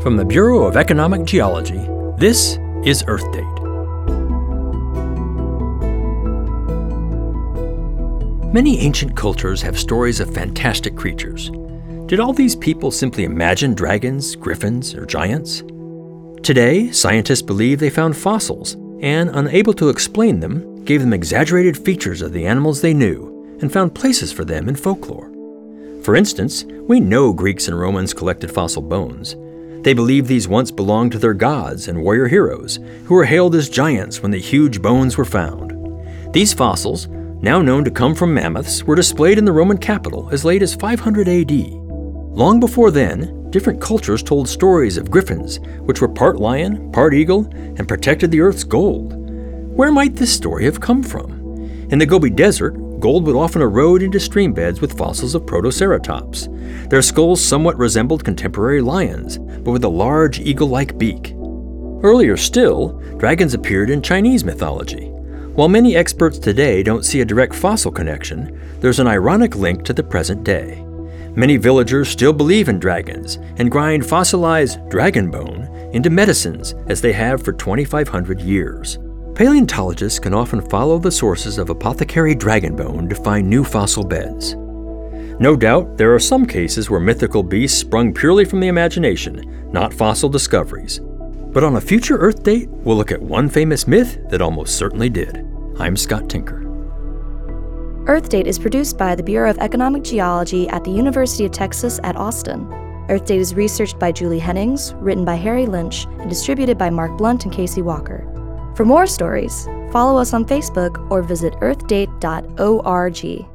From the Bureau of Economic Geology, this is Earth Date. Many ancient cultures have stories of fantastic creatures. Did all these people simply imagine dragons, griffins, or giants? Today, scientists believe they found fossils and, unable to explain them, gave them exaggerated features of the animals they knew and found places for them in folklore. For instance, we know Greeks and Romans collected fossil bones. They believed these once belonged to their gods and warrior heroes, who were hailed as giants when the huge bones were found. These fossils, now known to come from mammoths, were displayed in the Roman capital as late as 500 AD. Long before then, different cultures told stories of griffins, which were part lion, part eagle, and protected the earth's gold. Where might this story have come from? In the Gobi Desert, gold would often erode into stream beds with fossils of Protoceratops. Their skulls somewhat resembled contemporary lions, but with a large eagle-like beak. Earlier still, dragons appeared in Chinese mythology. While many experts today don't see a direct fossil connection, there's an ironic link to the present day. Many villagers still believe in dragons and grind fossilized dragon bone into medicines, as they have for 2,500 years. Paleontologists can often follow the sources of apothecary dragon bone to find new fossil beds. No doubt, there are some cases where mythical beasts sprung purely from the imagination, not fossil discoveries. But on a future Earth Date, we'll look at one famous myth that almost certainly did. I'm Scott Tinker. Earth Date is produced by the Bureau of Economic Geology at the University of Texas at Austin. Earth Date is researched by Julie Hennings, written by Harry Lynch, and distributed by Mark Blunt and Casey Walker. For more stories, follow us on Facebook or visit earthdate.org.